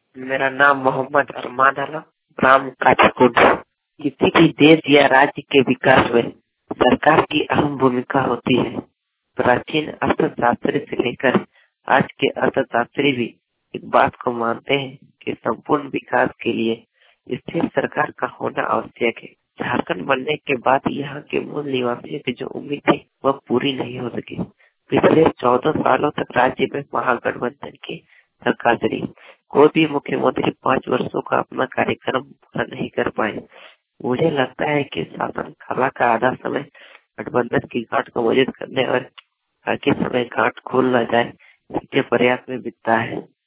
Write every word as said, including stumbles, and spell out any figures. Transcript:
मेरा नाम मोहम्मद अरमान आलम, ग्राम काठीकुंड। किसी भी देश या राज्य के विकास में सरकार की अहम भूमिका होती है। प्राचीन अर्थशास्त्री से लेकर आज के अर्थशास्त्री भी एक बात को मानते हैं कि संपूर्ण विकास के लिए स्थिर सरकार का होना आवश्यक है। झारखंड बनने के बाद यहाँ के मूल निवासियों की जो उम्मीद थी वह पूरी नहीं हो सकी। पिछले चौदह सालों तक राज्य में महागठबंधन की सरकार चली। कोई भी मुख्यमंत्री पाँच वर्षों का अपना कार्यक्रम पूरा नहीं कर पाए। मुझे लगता है कि शासन कला का आधा समय गठबंधन की गांठ को मजबूत करने और बाकी समय गांठ खोल न जाए इसके प्रयास में बीतता है।